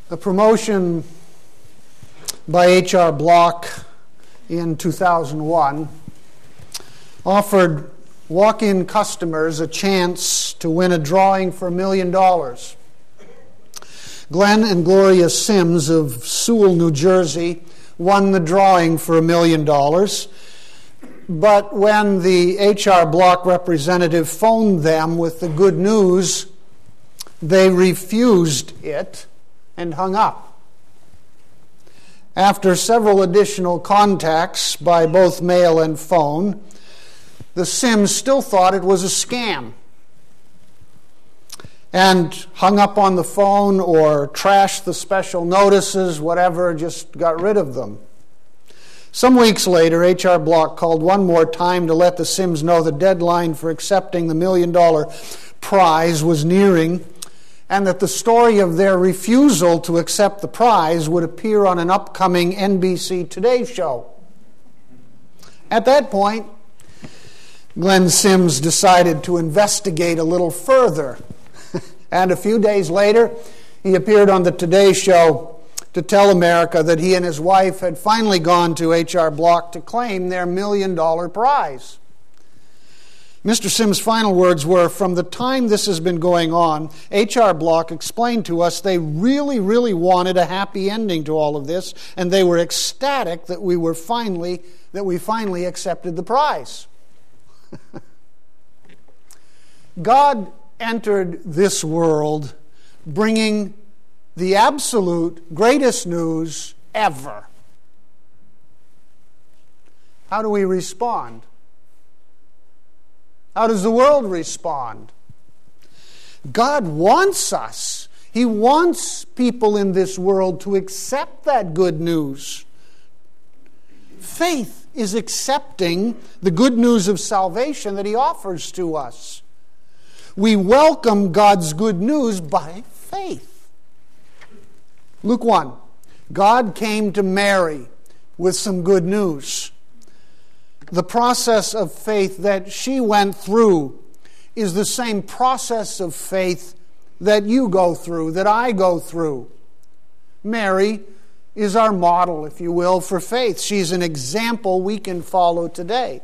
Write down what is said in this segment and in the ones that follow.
A promotion by H.R. Block in 2001 offered walk-in customers a chance to win a drawing for $1 million. Glenn and Gloria Sims of Sewell, New Jersey, won the drawing for $1 million. But when the H.R. Block representative phoned them with the good news, they refused it and hung up. After several additional contacts by both mail and phone, the Sims still thought it was a scam and hung up on the phone or trashed the special notices, whatever, just got rid of them. Some weeks later, H.R. Block called one more time to let the Sims know the deadline for accepting the $1 million prize was nearing, and that the story of their refusal to accept the prize would appear on an upcoming NBC Today show. At that point, Glenn Sims decided to investigate a little further. And a few days later, he appeared on the Today show to tell America that he and his wife had finally gone to H.R. Block to claim their $1 million prize. Mr. Sims' final words were, "From the time this has been going on, H.R. Block explained to us they really wanted a happy ending to all of this, and they were ecstatic that we finally accepted the prize." God entered this world bringing the absolute greatest news ever. How do we respond? How does the world respond? God wants us. He wants people in this world to accept that good news. Faith is accepting the good news of salvation that He offers to us. We welcome God's good news by faith. Luke 1. God came to Mary with some good news. The process of faith that she went through is the same process of faith that you go through, that I go through. Mary is our model, if you will, for faith. She's an example we can follow today.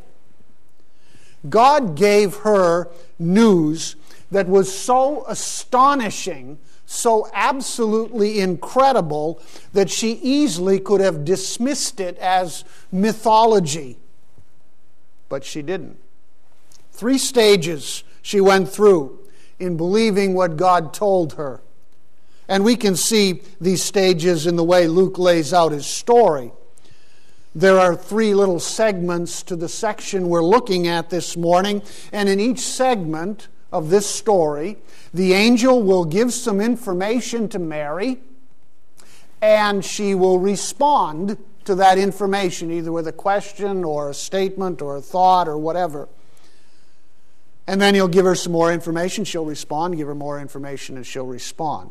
God gave her news that was so astonishing, so absolutely incredible, that she easily could have dismissed it as mythology. But she didn't. 3 stages she went through in believing what God told her. And we can see these stages in the way Luke lays out his story. There are 3 little segments to the section we're looking at this morning, and in each segment of this story, the angel will give some information to Mary, and she will respond to that information, either with a question or a statement or a thought or whatever. And then he'll give her some more information, she'll respond, give her more information, and she'll respond.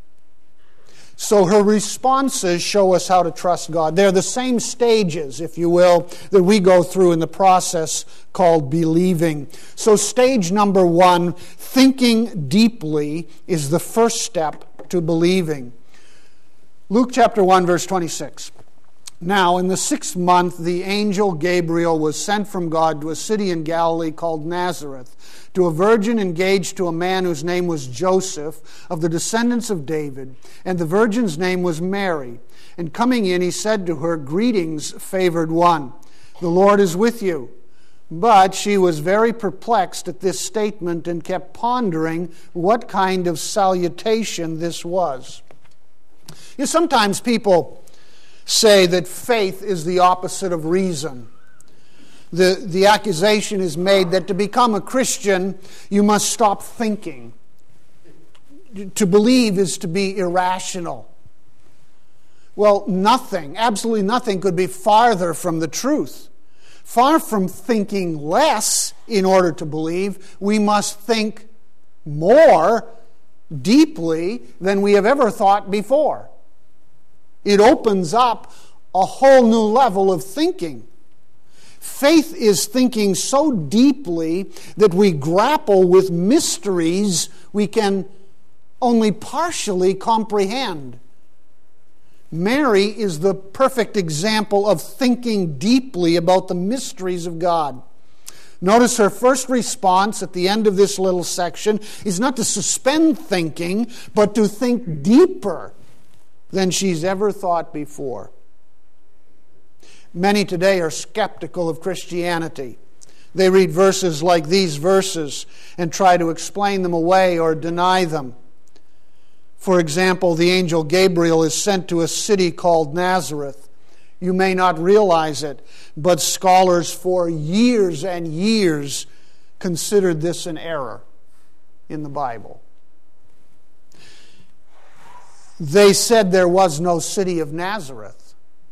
So her responses show us how to trust God. They're the same stages, if you will, that we go through in the process called believing. So stage number 1, thinking deeply, is the first step to believing. Luke chapter 1, verse 26. Now, in the 6th month, the angel Gabriel was sent from God to a city in Galilee called Nazareth, to a virgin engaged to a man whose name was Joseph, of the descendants of David, and the virgin's name was Mary. And coming in, he said to her, "Greetings, favored one, the Lord is with you." But she was very perplexed at this statement and kept pondering what kind of salutation this was. You know, sometimes people say that faith is the opposite of reason. The accusation is made that to become a Christian, you must stop thinking. To believe is to be irrational. Well, nothing, absolutely nothing could be farther from the truth. Far from thinking less in order to believe, we must think more deeply than we have ever thought before. It opens up a whole new level of thinking. Faith is thinking so deeply that we grapple with mysteries we can only partially comprehend. Mary is the perfect example of thinking deeply about the mysteries of God. Notice her first response at the end of this little section is not to suspend thinking, but to think deeper than she's ever thought before. Many today are skeptical of Christianity. They read verses like these verses and try to explain them away or deny them. For example, the angel Gabriel is sent to a city called Nazareth. You may not realize it, but scholars for years and years considered this an error in the Bible. They said there was no city of Nazareth.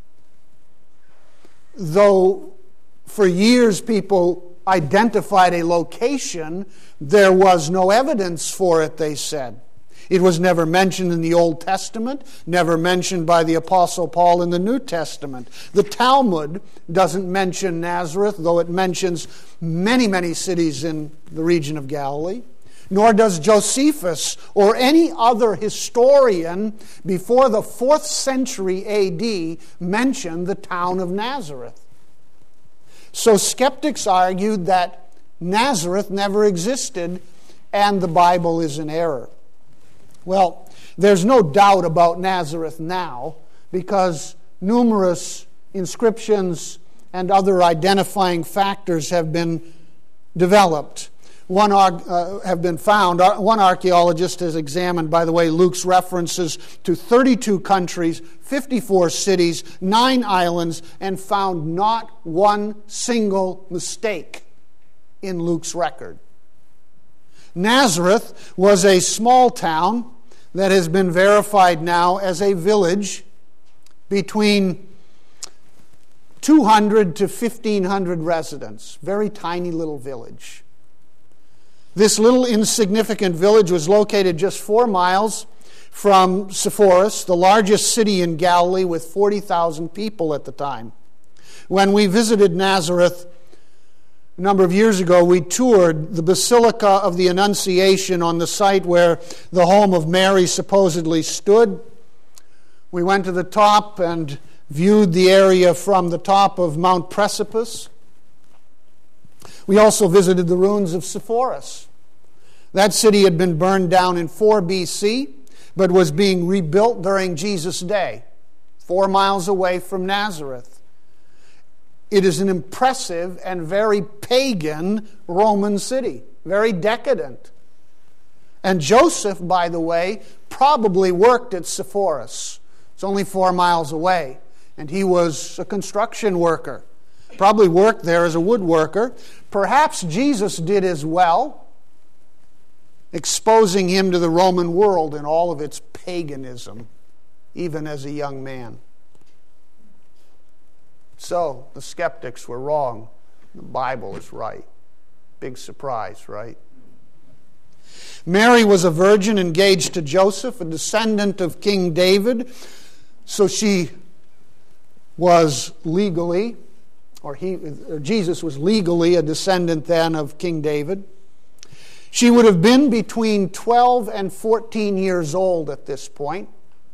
Though for years people identified a location, there was no evidence for it, they said. It was never mentioned in the Old Testament, never mentioned by the Apostle Paul in the New Testament. The Talmud doesn't mention Nazareth, though it mentions many, many cities in the region of Galilee. Nor does Josephus or any other historian before the 4th century A.D. mention the town of Nazareth. So skeptics argued that Nazareth never existed and the Bible is in error. Well, there's no doubt about Nazareth now because numerous inscriptions and other identifying factors have been developed. One archaeologist has examined, by the way, Luke's references to 32 countries, 54 cities, 9 islands, and found not one single mistake in Luke's record. Nazareth was a small town that has been verified now as a village between 200 to 1,500 residents. Very tiny little village. This little insignificant village was located just 4 miles from Sepphoris, the largest city in Galilee with 40,000 people at the time. When we visited Nazareth a number of years ago, we toured the Basilica of the Annunciation on the site where the home of Mary supposedly stood. We went to the top and viewed the area from the top of Mount Precipice. We also visited the ruins of Sepphoris. That city had been burned down in 4 BC, but was being rebuilt during Jesus' day, 4 miles away from Nazareth. It is an impressive and very pagan Roman city, very decadent. And Joseph, by the way, probably worked at Sepphoris. It's only 4 miles away, and he was a construction worker. Probably worked there as a woodworker. Perhaps Jesus did as well, exposing him to the Roman world and all of its paganism, even as a young man. So, the skeptics were wrong. The Bible is right. Big surprise, right? Mary was a virgin engaged to Joseph, a descendant of King David. So she was legally, or Jesus was legally a descendant then of King David. She would have been between 12 and 14 years old at this point.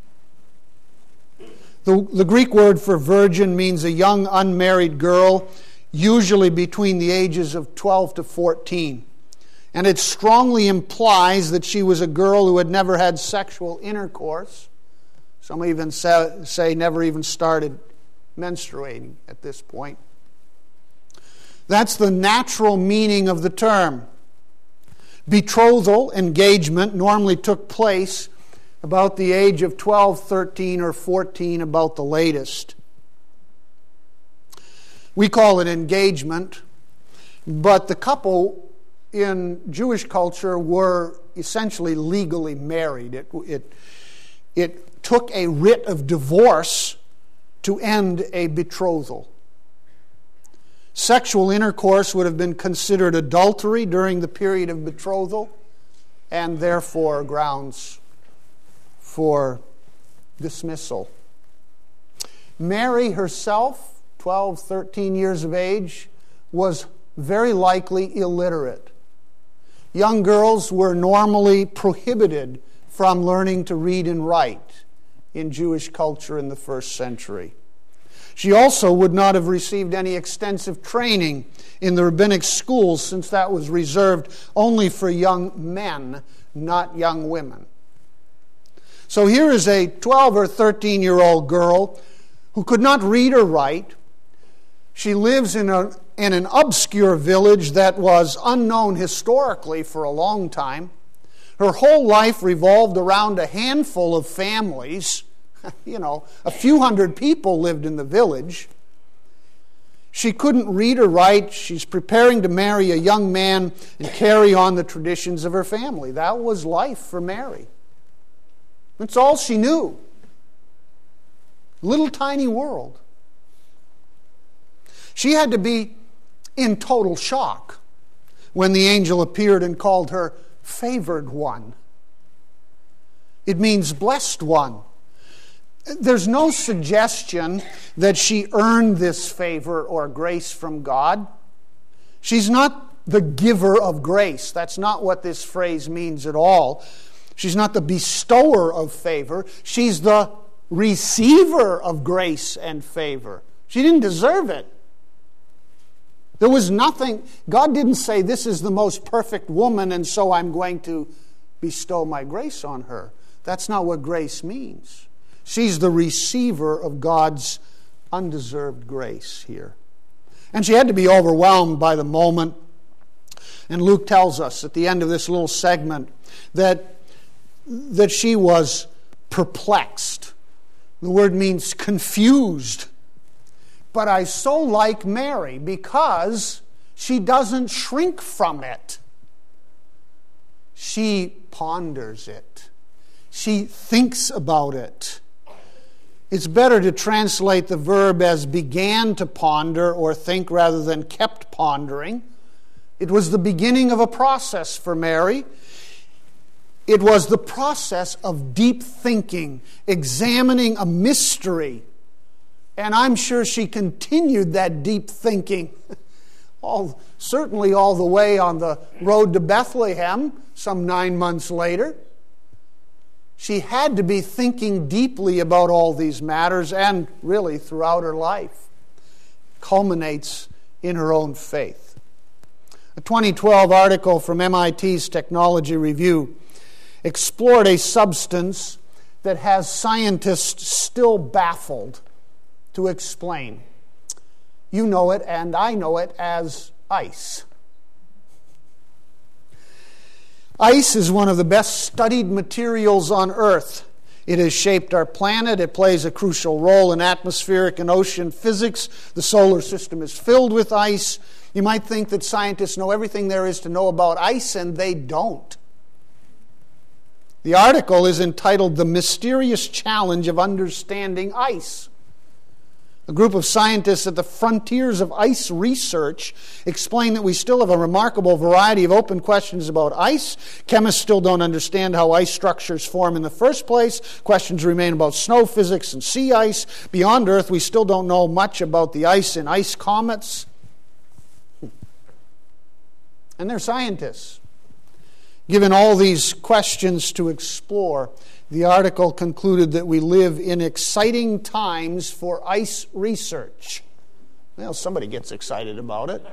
The Greek word for virgin means a young unmarried girl, usually between the ages of 12 to 14. And it strongly implies that she was a girl who had never had sexual intercourse. Some even say never even started menstruating at this point. That's the natural meaning of the term. Betrothal, engagement, normally took place about the age of 12, 13, or 14, about the latest. We call it engagement, but the couple in Jewish culture were essentially legally married. It took a writ of divorce to end a betrothal. Sexual intercourse would have been considered adultery during the period of betrothal, and therefore grounds for dismissal. Mary herself, 12, 13 years of age, was very likely illiterate. Young girls were normally prohibited from learning to read and write in Jewish culture in the first century. She also would not have received any extensive training in the rabbinic schools, since that was reserved only for young men, not young women. So here is a 12 or 13-year-old girl who could not read or write. She lives in an obscure village that was unknown historically for a long time. Her whole life revolved around a handful of families. A few hundred people lived in the village. She couldn't read or write. She's preparing to marry a young man and carry on the traditions of her family. That was life for Mary. That's all she knew. Little tiny world. She had to be in total shock when the angel appeared and called her favored one. It means blessed one. There's no suggestion that she earned this favor or grace from God. She's not the giver of grace. That's not what this phrase means at all. She's not the bestower of favor. She's the receiver of grace and favor. She didn't deserve it. There was nothing. God didn't say, this is the most perfect woman, and so I'm going to bestow my grace on her. That's not what grace means. She's the receiver of God's undeserved grace here. And she had to be overwhelmed by the moment. And Luke tells us at the end of this little segment that she was perplexed. The word means confused. But I so like Mary because she doesn't shrink from it. She ponders it. She thinks about it. It's better to translate the verb as began to ponder or think rather than kept pondering. It was the beginning of a process for Mary. It was the process of deep thinking, examining a mystery. And I'm sure she continued that deep thinking, certainly all the way on the road to Bethlehem, some 9 months later. She had to be thinking deeply about all these matters, and really throughout her life. Culminates in her own faith. A 2012 article from MIT's Technology Review explored a substance that has scientists still baffled to explain. You know it, and I know it as ice. Ice is one of the best studied materials on Earth. It has shaped our planet. It plays a crucial role in atmospheric and ocean physics. The solar system is filled with ice. You might think that scientists know everything there is to know about ice, and they don't. The article is entitled "The Mysterious Challenge of Understanding Ice." A group of scientists at the frontiers of ice research explain that we still have a remarkable variety of open questions about ice. Chemists still don't understand how ice structures form in the first place. Questions remain about snow physics and sea ice. Beyond Earth, we still don't know much about the ice in ice comets. And they're scientists. Given all these questions to explore, the article concluded that we live in exciting times for ice research. Well, somebody gets excited about it.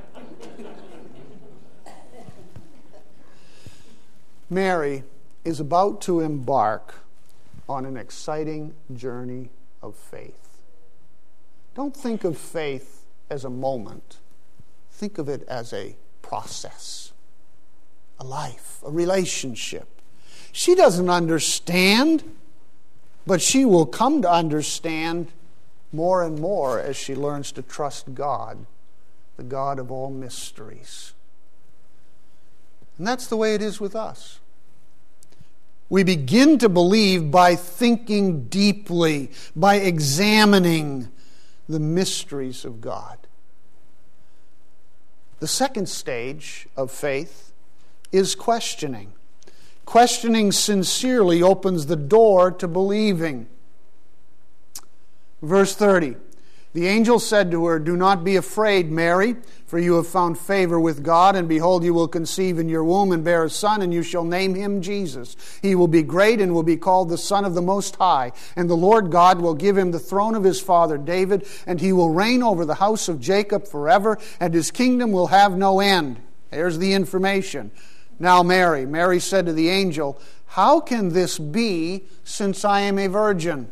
Mary is about to embark on an exciting journey of faith. Don't think of faith as a moment. Think of it as a process, a life, a relationship. She doesn't understand, but she will come to understand more and more as she learns to trust God, the God of all mysteries. And that's the way it is with us. We begin to believe by thinking deeply, by examining the mysteries of God. The second stage of faith is questioning. Questioning sincerely opens the door to believing. Verse 30, The angel said to her, "Do not be afraid, Mary, for you have found favor with God, and behold, you will conceive in your womb and bear a son, and you shall name him Jesus. He will be great and will be called the Son of the Most High. And the Lord God will give him the throne of his father David, and he will reign over the house of Jacob forever, and his kingdom will have no end." Here's the information. Now Mary said to the angel, "How can this be, since I am a virgin?"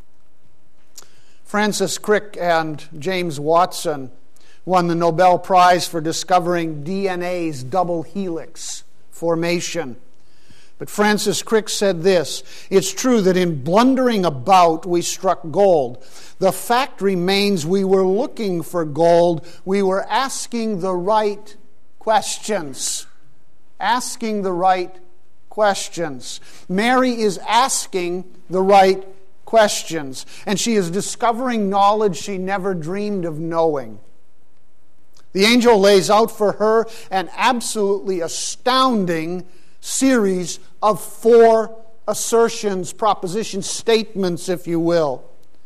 Francis Crick and James Watson won the Nobel Prize for discovering DNA's double helix formation. But Francis Crick said this: "It's true that in blundering about we struck gold. The fact remains we were looking for gold. We were asking the right questions." Asking the right questions. Mary is asking the right questions, and she is discovering knowledge she never dreamed of knowing. The angel lays out for her an absolutely astounding series of 4 assertions, proposition statements, if you will.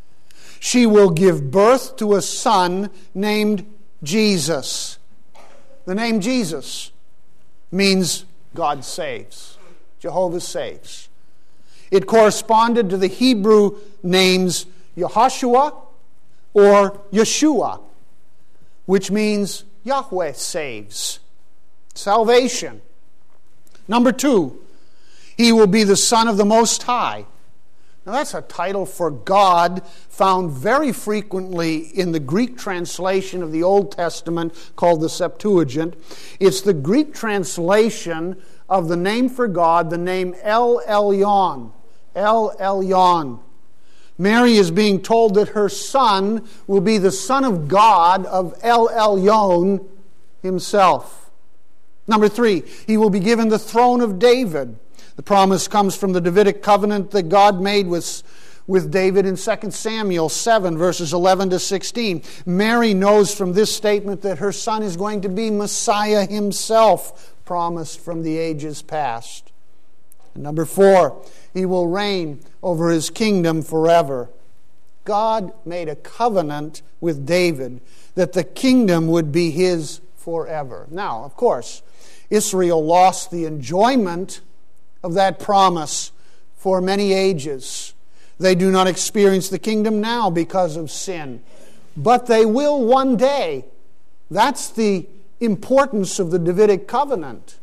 She will give birth to a son named Jesus. The name Jesus means God saves. Jehovah saves. It corresponded to the Hebrew names Yehoshua or Yeshua, which means Yahweh saves. Salvation. Number 2, he will be the Son of the Most High. Now that's a title for God found very frequently in the Greek translation of the Old Testament called the Septuagint. It's the Greek translation of the name for God, the name El Elyon. El Elyon. Mary is being told that her son will be the Son of God, of El Elyon himself. Number 3, he will be given the throne of David. The promise comes from the Davidic covenant that God made with David in 2 Samuel 7, verses 11 to 16. Mary knows from this statement that her son is going to be Messiah himself, promised from the ages past. And number 4, he will reign over his kingdom forever. God made a covenant with David that the kingdom would be his forever. Now, of course, Israel lost the enjoyment of that promise for many ages. They do not experience the kingdom now because of sin, but they will one day. That's the importance of the Davidic covenant.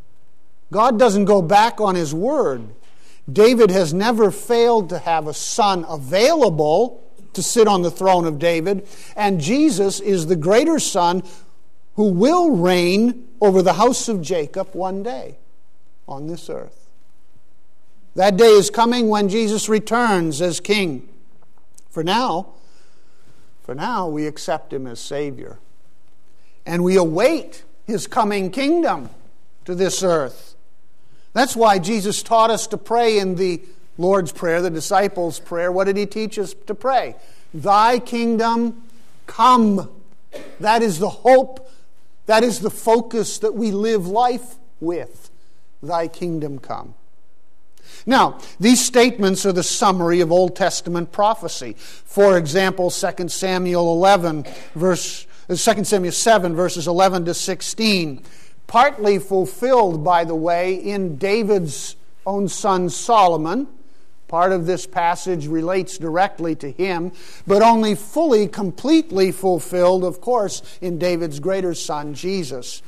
God doesn't go back on his word. David has never failed to have a son available to sit on the throne of David, and Jesus is the greater son who will reign over the house of Jacob one day on this earth. That day is coming when Jesus returns as king. For now, we accept him as Savior. And we await his coming kingdom to this earth. That's why Jesus taught us to pray in the Lord's Prayer, the disciples' prayer. What did he teach us to pray? Thy kingdom come. That is the hope. That is the focus that we live life with. Thy kingdom come. Now, these statements are the summary of Old Testament prophecy. For example, 2 Samuel 7, verses 11 to 16. Partly fulfilled, by the way, in David's own son Solomon. Part of this passage relates directly to him, but only fully, completely fulfilled, of course, in David's greater son, Jesus.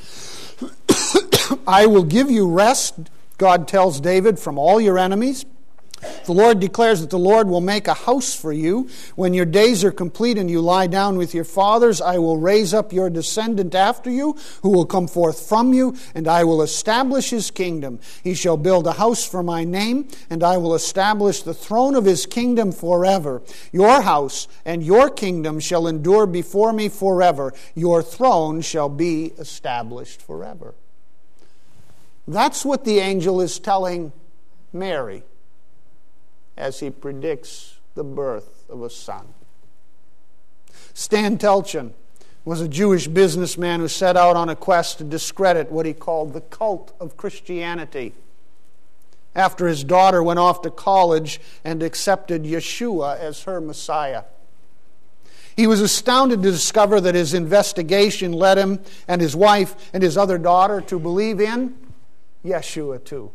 I will give you rest, God tells David, from all your enemies. The Lord declares that the Lord will make a house for you. When your days are complete and you lie down with your fathers, I will raise up your descendant after you, who will come forth from you, and I will establish his kingdom. He shall build a house for my name, and I will establish the throne of his kingdom forever. Your house and your kingdom shall endure before me forever. Your throne shall be established forever. That's what the angel is telling Mary as he predicts the birth of a son. Stan Telchin was a Jewish businessman who set out on a quest to discredit what he called the cult of Christianity. After his daughter went off to college and accepted Yeshua as her Messiah, He was astounded to discover that his investigation led him and his wife and his other daughter to believe in Yeshua too.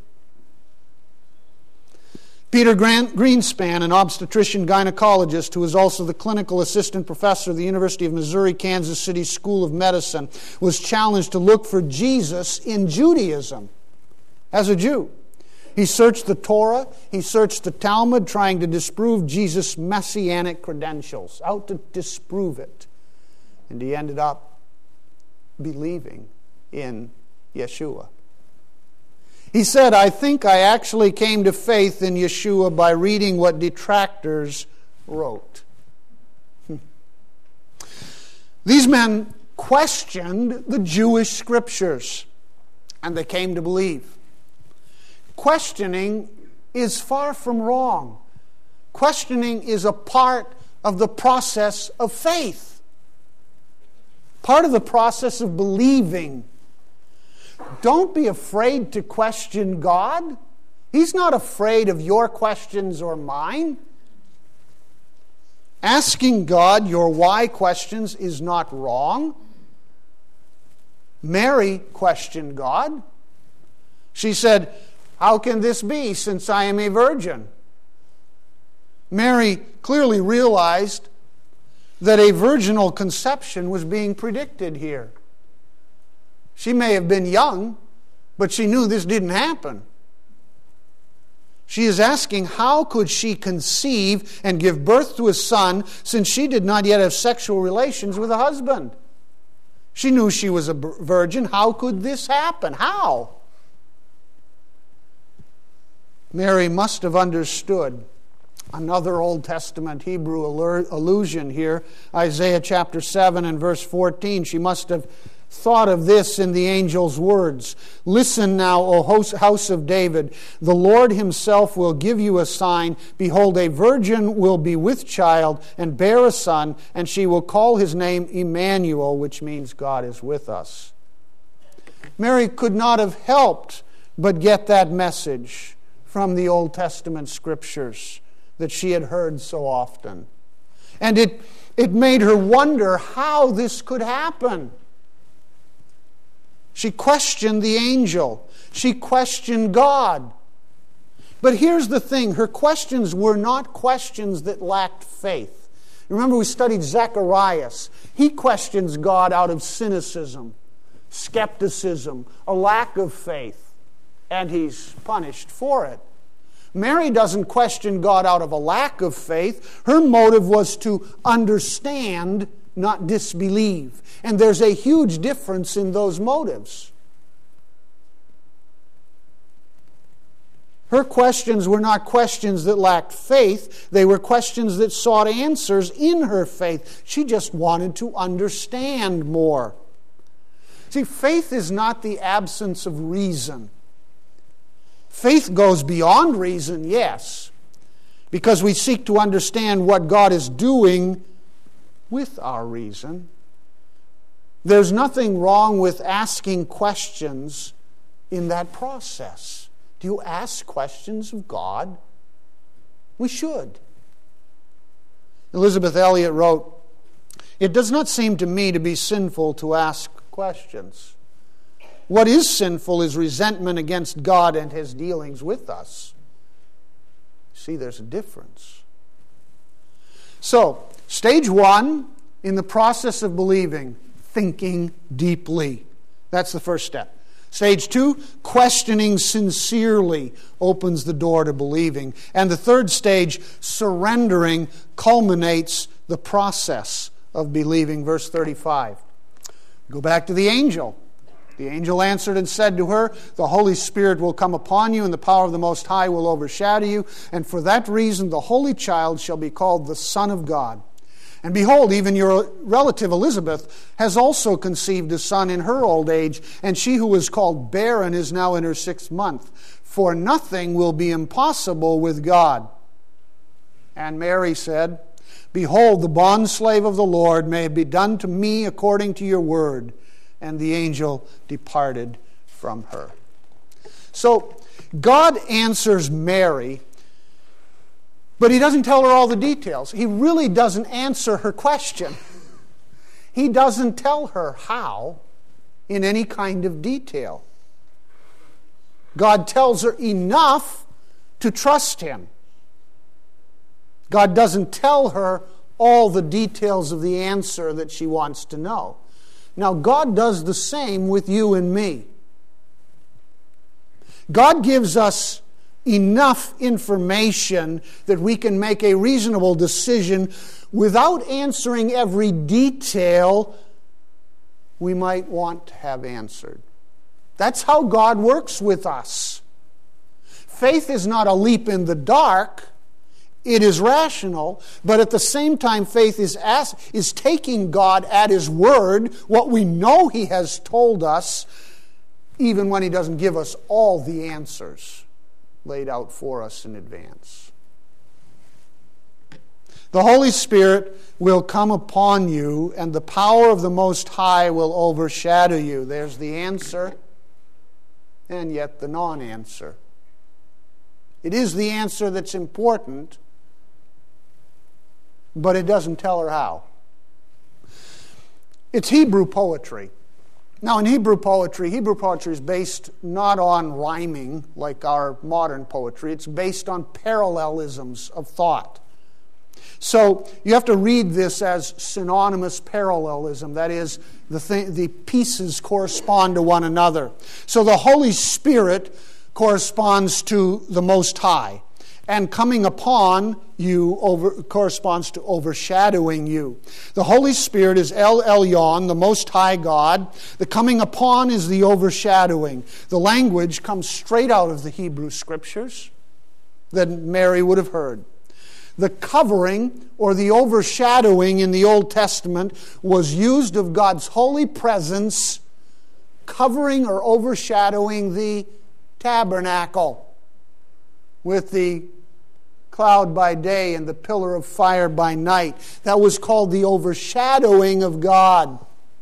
Peter Greenspan, an obstetrician gynecologist who is also the clinical assistant professor of the University of Missouri, Kansas City School of Medicine, was challenged to look for Jesus in Judaism as a Jew. He searched the Torah, he searched the Talmud, trying to disprove Jesus' messianic credentials, out to disprove it. And he ended up believing in Yeshua. He said, I think I actually came to faith in Yeshua by reading what detractors wrote. These men questioned the Jewish scriptures, and they came to believe. Questioning is far from wrong. Questioning is a part of the process of faith, part of the process of believing. Don't be afraid to question God. He's not afraid of your questions or mine. Asking God your why questions is not wrong. Mary questioned God. She said, how can this be since I am a virgin? Mary clearly realized that a virginal conception was being predicted here. She may have been young, but she knew this didn't happen. She is asking, how could she conceive and give birth to a son since she did not yet have sexual relations with a husband? She knew she was a virgin. How could this happen? How? Mary must have understood another Old Testament Hebrew allusion here, Isaiah chapter 7 and verse 14. She must have thought of this in the angel's words. Listen now, O house of David. The Lord himself will give you a sign. Behold, a virgin will be with child and bear a son, and she will call his name Emmanuel, which means God is with us. Mary could not have helped but get that message from the Old Testament scriptures that she had heard so often. And it made her wonder how this could happen. She questioned the angel. She questioned God. But here's the thing. Her questions were not questions that lacked faith. Remember, we studied Zacharias. He questions God out of cynicism, skepticism, a lack of faith, and he's punished for it. Mary doesn't question God out of a lack of faith. Her motive was to understand, not disbelieve. And there's a huge difference in those motives. Her questions were not questions that lacked faith. They were questions that sought answers in her faith. She just wanted to understand more. See, faith is not the absence of reason. Faith goes beyond reason, yes, because we seek to understand what God is doing with our reason. There's nothing wrong with asking questions in that process. Do you ask questions of God? We should. Elizabeth Elliot wrote, "It does not seem to me to be sinful to ask questions. What is sinful is resentment against God and His dealings with us." See, there's a difference. So, stage one in the process of believing, thinking deeply. That's the first step. Stage two, questioning sincerely, opens the door to believing. And the third stage, surrendering, culminates the process of believing. Verse 35. Go back to the angel. The angel answered and said to her, "The Holy Spirit will come upon you, and the power of the Most High will overshadow you. And for that reason the Holy Child shall be called the Son of God. And behold, even your relative Elizabeth has also conceived a son in her old age, and she who was called barren is now in her 6th month. For nothing will be impossible with God." And Mary said, "Behold, the bondslave of the Lord, may it be done to me according to your word." And the angel departed from her. So, God answers Mary, But he doesn't tell her all the details. He really doesn't answer her question. He doesn't tell her how in any kind of detail. God tells her enough to trust him. God doesn't tell her all the details of the answer that she wants to know. Now, God does the same with you and me. God gives us enough information that we can make a reasonable decision without answering every detail we might want to have answered. That's how God works with us. Faith is not a leap in the dark. It is rational, but at the same time, faith is taking God at His word, what we know He has told us, even when He doesn't give us all the answers laid out for us in advance. The Holy Spirit will come upon you, and the power of the Most High will overshadow you. There's the answer, and yet the non-answer. It is the answer that's important, but it doesn't tell her how. It's Hebrew poetry. Now, in Hebrew poetry is based not on rhyming like our modern poetry. It's based on parallelisms of thought. So you have to read this as synonymous parallelism. That is, the pieces correspond to one another. So the Holy Spirit corresponds to the Most High. And coming upon you corresponds to overshadowing you. The Holy Spirit is El Elyon, the Most High God. The coming upon is the overshadowing. The language comes straight out of the Hebrew Scriptures that Mary would have heard. The covering or the overshadowing in the Old Testament was used of God's holy presence covering or overshadowing the tabernacle with the cloud by day and the pillar of fire by night. That was called the overshadowing of God.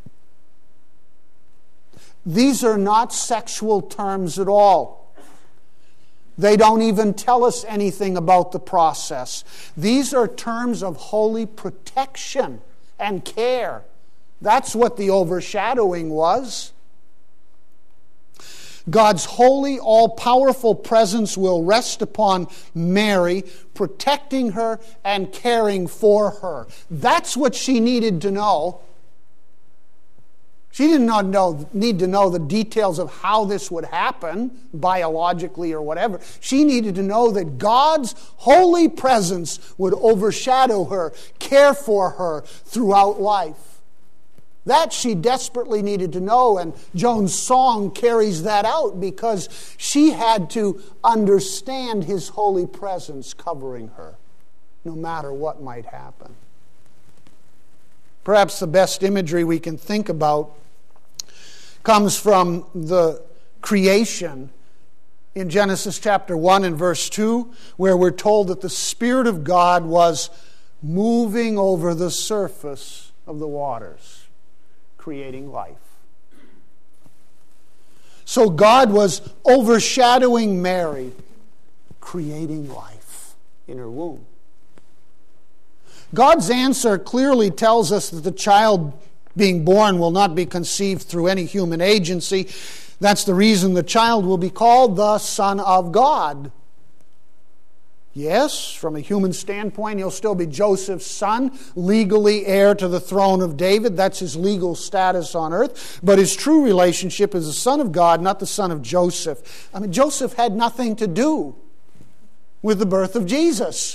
These are not sexual terms at all. They don't even tell us anything about the process. These are terms of holy protection and care. That's what the overshadowing was. God's holy, all-powerful presence will rest upon Mary, protecting her and caring for her. That's what she needed to know. She did not need to know the details of how this would happen, biologically or whatever. She needed to know that God's holy presence would overshadow her, care for her throughout life. That she desperately needed to know, and Joan's song carries that out because she had to understand His holy presence covering her, no matter what might happen. Perhaps the best imagery we can think about comes from the creation in Genesis chapter 1 and verse 2, where we're told that the Spirit of God was moving over the surface of the waters, creating life. So God was overshadowing Mary, creating life in her womb. God's answer clearly tells us that the child being born will not be conceived through any human agency. That's the reason the child will be called the Son of God. Yes, from a human standpoint, he'll still be Joseph's son, legally heir to the throne of David. That's his legal status on earth. But his true relationship is the Son of God, not the son of Joseph. I mean, Joseph had nothing to do with the birth of Jesus.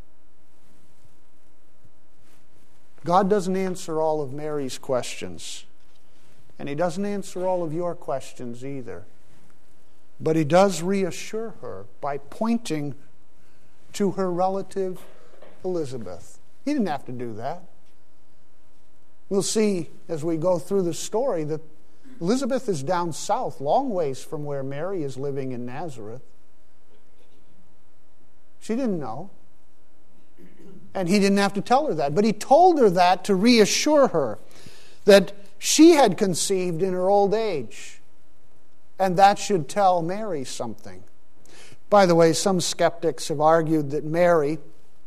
God doesn't answer all of Mary's questions. And He doesn't answer all of your questions either. But He does reassure her by pointing to her relative Elizabeth. He didn't have to do that. We'll see as we go through the story that Elizabeth is down south, long ways from where Mary is living in Nazareth. She didn't know. And He didn't have to tell her that. But He told her that to reassure her that she had conceived in her old age. And that should tell Mary something. By the way, some skeptics have argued that Mary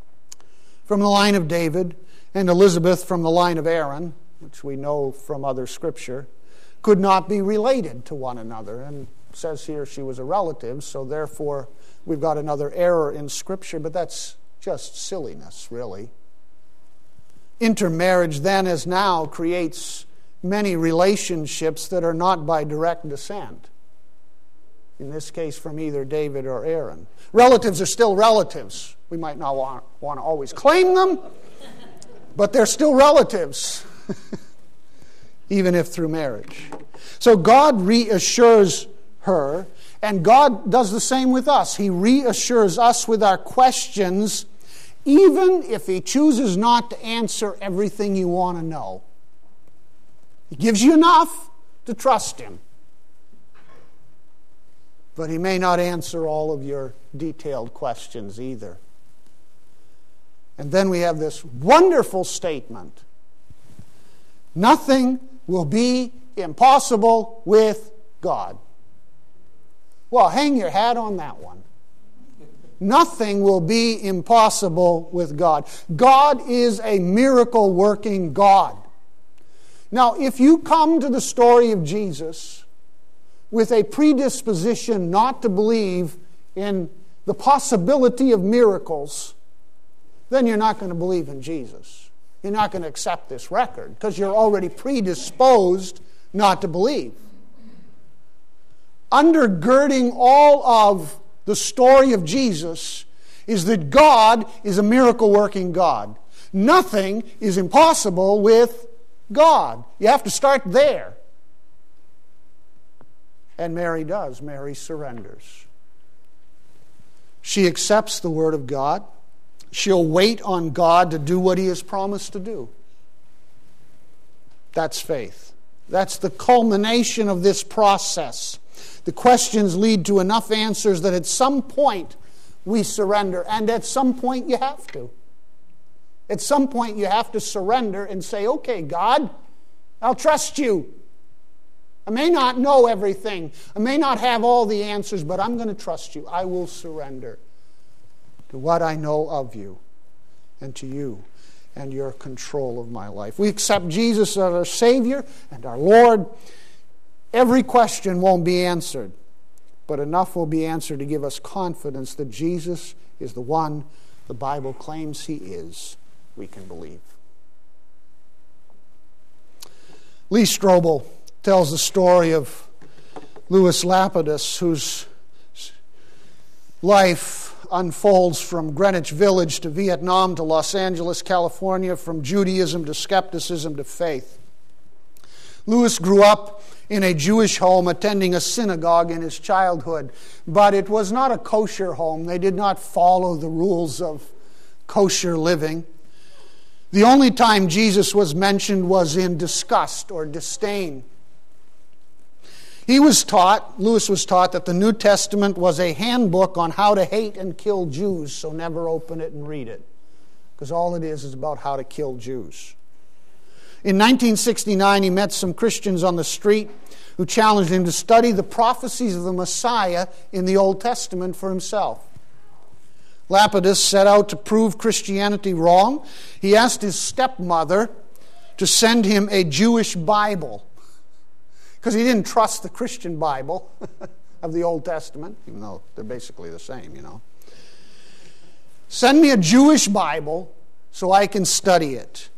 from the line of David and Elizabeth from the line of Aaron, which we know from other scripture, could not be related to one another. And it says here she was a relative, so therefore we've got another error in scripture, but that's just silliness, really. Intermarriage then as now creates many relationships that are not by direct descent. In this case, from either David or Aaron. Relatives are still relatives. We might not want to always claim them, but they're still relatives, even if through marriage. So God reassures her, and God does the same with us. He reassures us with our questions, even if He chooses not to answer everything you want to know. He gives you enough to trust Him. But He may not answer all of your detailed questions either. And then we have this wonderful statement. Nothing will be impossible with God. Well, hang your hat on that one. Nothing will be impossible with God. God is a miracle-working God. Now, if you come to the story of Jesus with a predisposition not to believe in the possibility of miracles, then you're not going to believe in Jesus. You're not going to accept this record because you're already predisposed not to believe. Undergirding all of the story of Jesus is that God is a miracle-working God. Nothing is impossible with God. You have to start there. And Mary does. Mary surrenders. She accepts the Word of God. She'll wait on God to do what He has promised to do. That's faith. That's the culmination of this process. The questions lead to enough answers that at some point we surrender. And at some point you have to. At some point you have to surrender and say, okay, God, I'll trust you. I may not know everything. I may not have all the answers, but I'm going to trust you. I will surrender to what I know of you and to you and your control of my life. We accept Jesus as our Savior and our Lord. Every question won't be answered, but enough will be answered to give us confidence that Jesus is the one the Bible claims He is. We can believe. Lee Strobel tells the story of Louis Lapidus, whose life unfolds from Greenwich Village to Vietnam to Los Angeles, California, from Judaism to skepticism to faith. Louis grew up in a Jewish home, attending a synagogue in his childhood, but it was not a kosher home. They did not follow the rules of kosher living. The only time Jesus was mentioned was in disgust or disdain. Louis was taught that the New Testament was a handbook on how to hate and kill Jews, so never open it and read it, because all it is about how to kill Jews. In 1969, he met some Christians on the street who challenged him to study the prophecies of the Messiah in the Old Testament for himself. Lapidus set out to prove Christianity wrong. He asked his stepmother to send him a Jewish Bible, because he didn't trust the Christian Bible of the Old Testament, even though they're basically the same, Send me a Jewish Bible so I can study it.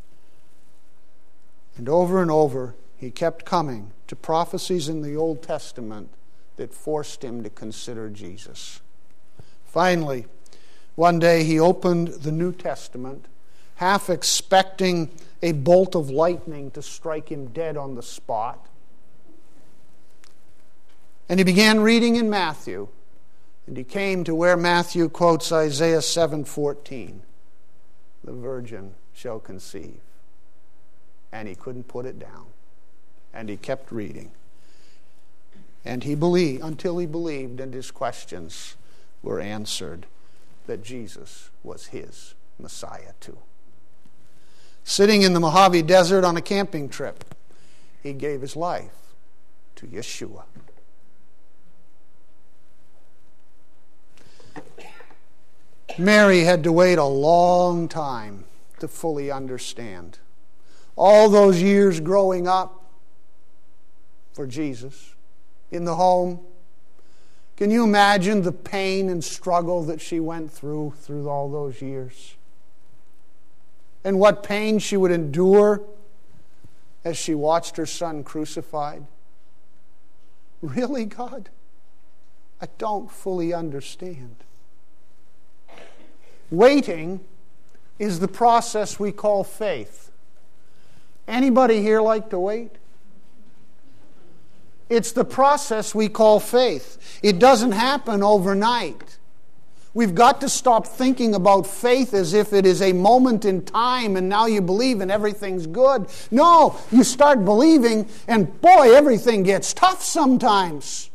And over, he kept coming to prophecies in the Old Testament that forced him to consider Jesus. Finally, one day he opened the New Testament, half expecting a bolt of lightning to strike him dead on the spot. And he began reading in Matthew, and he came to where Matthew quotes Isaiah 7:14. The virgin shall conceive. And he couldn't put it down. And he kept reading. And he believed, until he believed, and his questions were answered, that Jesus was his Messiah too. Sitting in the Mojave Desert on a camping trip, he gave his life to Yeshua. Mary had to wait a long time to fully understand. All those years growing up for Jesus in the home. Can you imagine the pain and struggle that she went through all those years? And what pain she would endure as she watched her son crucified? Really, God? I don't fully understand. Waiting is the process we call faith. Anybody here like to wait? It's the process we call faith. It doesn't happen overnight. We've got to stop thinking about faith as if it is a moment in time and now you believe and everything's good. No, you start believing and boy, everything gets tough sometimes.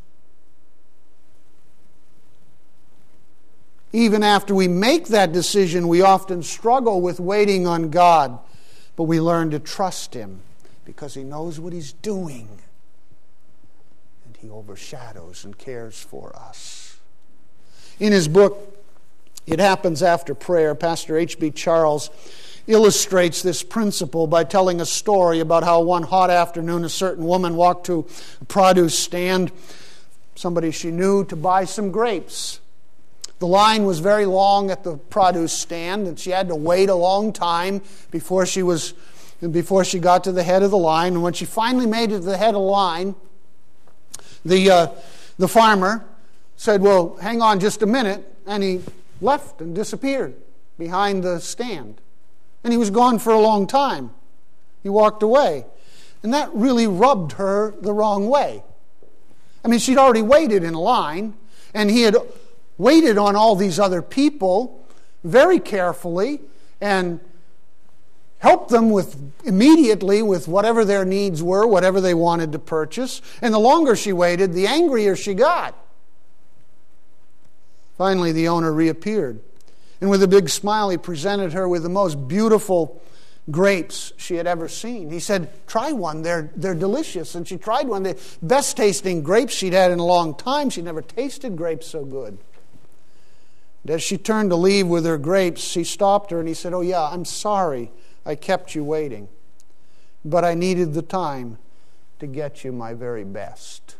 Even after we make that decision, we often struggle with waiting on God. But we learn to trust Him because He knows what He's doing. And He overshadows and cares for us. In his book, It Happens After Prayer, Pastor H.B. Charles illustrates this principle by telling a story about how one hot afternoon a certain woman walked to a produce stand, somebody she knew, to buy some grapes. The line was very long at the produce stand, and she had to wait a long time before she got to the head of the line. And when she finally made it to the head of the line, the farmer said, "Well, hang on just a minute," and he left and disappeared behind the stand. And he was gone for a long time. He walked away. And that really rubbed her the wrong way. I mean, she'd already waited in a line, and he had waited on all these other people very carefully and helped them immediately with whatever their needs were, whatever they wanted to purchase. And the longer she waited, the angrier she got. Finally, the owner reappeared. And with a big smile, he presented her with the most beautiful grapes she had ever seen. He said, "Try one, they're delicious." And she tried one, the best tasting grapes she'd had in a long time. She'd never tasted grapes so good. And as she turned to leave with her grapes, he stopped her and he said, "Oh yeah, I'm sorry I kept you waiting. But I needed the time to get you my very best."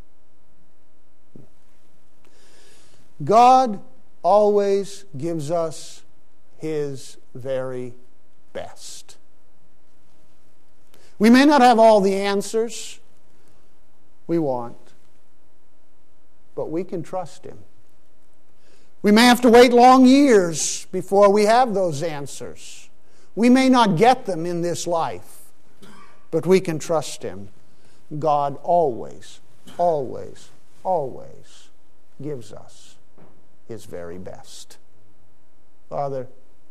God always gives us His very best. We may not have all the answers we want, but we can trust Him. We may have to wait long years before we have those answers. We may not get them in this life, but we can trust Him. God always, always, always gives us His very best. Father,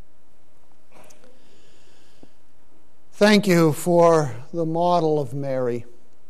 thank You for the model of Mary.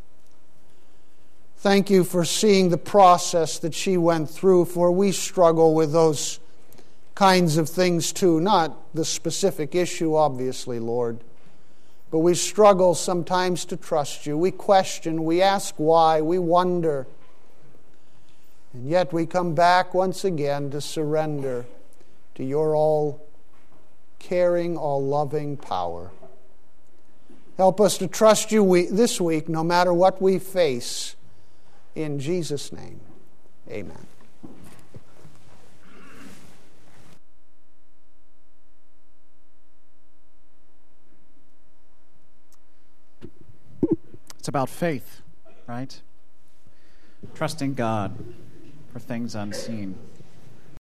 Thank You for seeing the process that she went through, for we struggle with those kinds of things too. Not the specific issue, obviously, Lord, but we struggle sometimes to trust You. We question, we ask why, we wonder. And yet we come back once again to surrender to Your all-caring, all-loving power. Help us to trust You this week, no matter what we face. In Jesus' name, amen. It's about faith, right? Trusting God for things unseen.